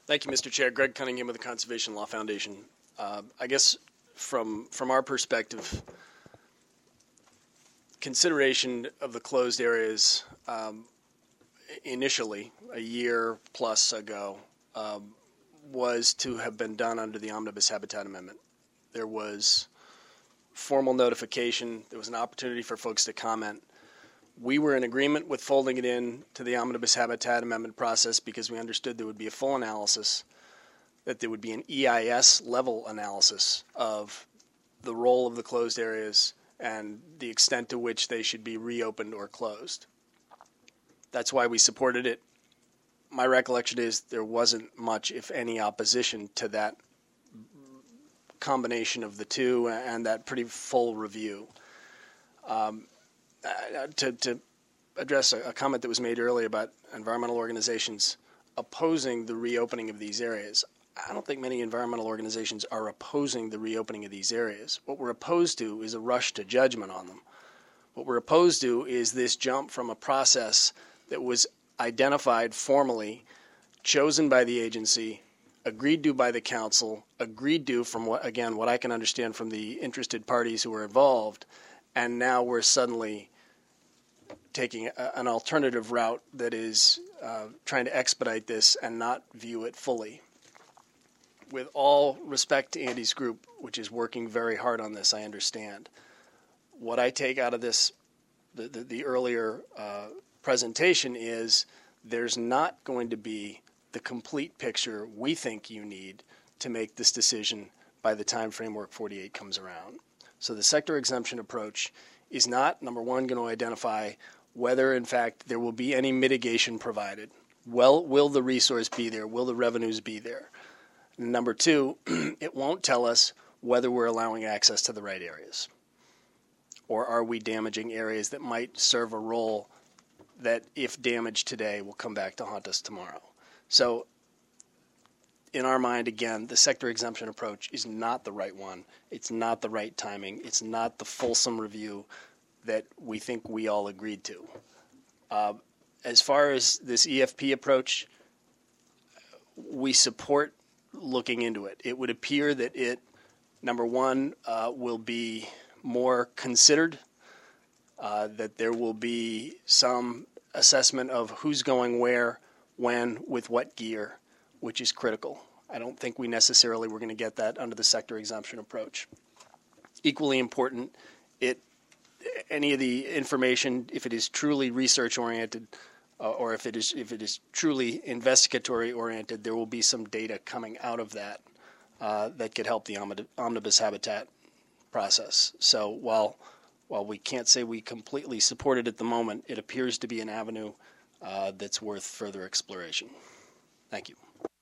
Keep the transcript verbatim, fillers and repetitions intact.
Thank you, Mister Chair. Greg Cunningham with the Conservation Law Foundation. Uh, I guess from from our perspective, consideration of the closed areas um, initially, a year plus ago, um, was to have been done under the Omnibus Habitat Amendment. There was formal notification. There was an opportunity for folks to comment. We were in agreement with folding it in to the Omnibus Habitat Amendment process because we understood there would be a full analysis, that there would be an E I S level analysis of the role of the closed areas and the extent to which they should be reopened or closed. That's why we supported it. My recollection is there wasn't much, if any, opposition to that combination of the two and that pretty full review. Um, uh, to, to address a, a comment that was made earlier about environmental organizations opposing the reopening of these areas, I don't think many environmental organizations are opposing the reopening of these areas. What we're opposed to is a rush to judgment on them. What we're opposed to is this jump from a process that was identified formally, chosen by the agency, agreed to by the council, agreed to from what, again, what I can understand from the interested parties who were involved, and now we're suddenly taking a, an alternative route that is uh, trying to expedite this and not view it fully. With all respect to Andy's group, which is working very hard on this, I understand. What I take out of this, the, the, the earlier uh, presentation, is there's not going to be the complete picture we think you need to make this decision by the time Framework forty-eight comes around. So the sector exemption approach is not, number one, going to identify whether, in fact, there will be any mitigation provided. Well, will the resource be there? Will the revenues be there? Number two, it won't tell us whether we're allowing access to the right areas, or are we damaging areas that might serve a role that, if damaged today, will come back to haunt us tomorrow. So in our mind, again, the sector exemption approach is not the right one. It's not the right timing. It's not the fulsome review that we think we all agreed to. Uh, as far as this E F P approach, we support looking into it. It would appear that it, number one, uh, will be more considered, uh, that there will be some assessment of who's going where, when, with what gear, which is critical. I don't think we necessarily were going to get that under the sector exemption approach. Equally important, it any of the information, if it is truly research oriented, uh, or if it is if it is truly investigatory oriented, there will be some data coming out of that uh, that could help the omnibus habitat process. So while while we can't say we completely support it at the moment, it appears to be an avenue uh, that's worth further exploration. Thank you.